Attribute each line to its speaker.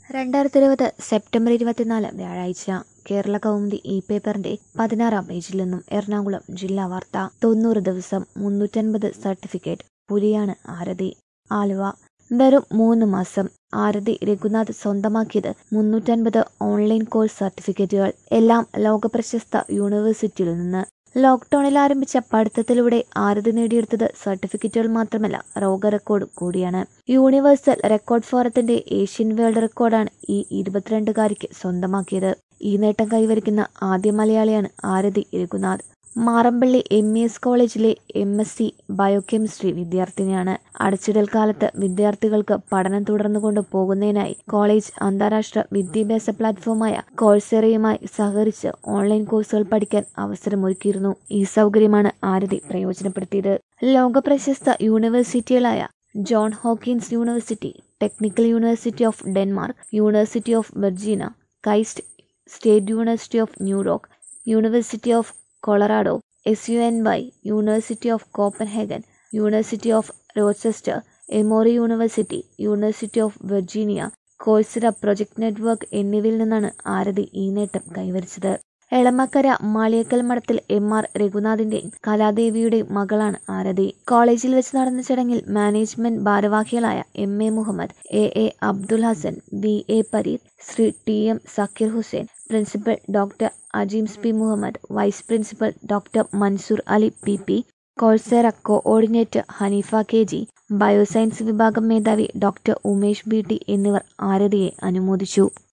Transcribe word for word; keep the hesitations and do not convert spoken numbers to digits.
Speaker 1: രണ്ടായിരത്തി ഇരുപത് സെപ്റ്റംബർ ഇരുപത്തിനാല് വ്യാഴാഴ്ച കേരള കൗമുദി ഇ പേപ്പറിന്റെ പതിനാറാം പേജിൽ നിന്നും എറണാകുളം ജില്ലാ വാർത്ത. തൊണ്ണൂറ് ദിവസം മുന്നൂറ്റൻപത് സർട്ടിഫിക്കറ്റ് പുലിയാണ് ആരതി. ആലുവ. വെറും മൂന്ന് മാസം ആരതി രഘുനാഥ് സ്വന്തമാക്കിയത് മുന്നൂറ്റൻപത് ഓൺലൈൻ കോഴ്സ് സർട്ടിഫിക്കറ്റുകൾ. എല്ലാം ലോകപ്രശസ്ത യൂണിവേഴ്സിറ്റിയിൽ നിന്ന്. ലോക്ക്ഡൌണിൽ ആരംഭിച്ച പഠിത്തത്തിലൂടെ ആരതി നേടിയെടുത്തത് സർട്ടിഫിക്കറ്റുകൾ മാത്രമല്ല, ലോക റെക്കോർഡ് കൂടിയാണ്. യൂണിവേഴ്സൽ റെക്കോർഡ് ഫോറത്തിന്റെ ഏഷ്യൻ വേൾഡ് റെക്കോർഡാണ് ഈ ഇരുപത്തിരണ്ടുകാരിക്ക് സ്വന്തമാക്കിയത്. ഈ നേട്ടം കൈവരിക്കുന്ന ആദ്യ മലയാളിയാണ് Aarathi Raghunath. Marampally M E S കോളേജിലെ എം എസ് സി ബയോകെമിസ്ട്രി വിദ്യാർത്ഥിനിയാണ്. അടച്ചിടൽ കാലത്ത് വിദ്യാർത്ഥികൾക്ക് പഠനം തുടർന്നുകൊണ്ട് പോകുന്നതിനായി കോളേജ് അന്താരാഷ്ട്ര വിദ്യാഭ്യാസ പ്ലാറ്റ്ഫോമായ കോഴ്സെറയുമായി സഹകരിച്ച് ഓൺലൈൻ കോഴ്സുകൾ പഠിക്കാൻ അവസരമൊരുക്കിയിരുന്നു. ഈ സൗകര്യമാണ് ആരതി പ്രയോജനപ്പെടുത്തിയത്. ലോകപ്രശസ്ത യൂണിവേഴ്സിറ്റികളായ John Hopkins university, technical university of Denmark, university of Virginia, KAIST state university of New York, university of Colorado, S U N Y, university of Copenhagen, university of Rochester, Emory university, university of Virginia, Coursera project network എന്നിവയിൽ നിന്നാണ് ആരതി ഈ നേട്ടം കൈവരിച്ചത്. എളമക്കര മാളിയേക്കൽ മഠത്തിൽ M R രഘുനാഥിന്റെയും കലാദേവിയുടെയും മകളാണ് ആരതി. കോളേജിൽ വെച്ച് നടന്ന ചടങ്ങിൽ മാനേജ്മെന്റ് ഭാരവാഹികളായ M A Muhammad, A A Abdul Hassan, V A Pareeth, Shri T M Zakir Hussain, principal doctor Ajims P Muhammad, vice principal doctor Mansoor Ali P P, Coursera coordinator Haneefa K G, bioscience വിഭാഗം മേധാവി ഡോക്ടർ ഉമേഷ് ബി ടി എന്നിവർ ആരതിയെ അനുമോദിച്ചു.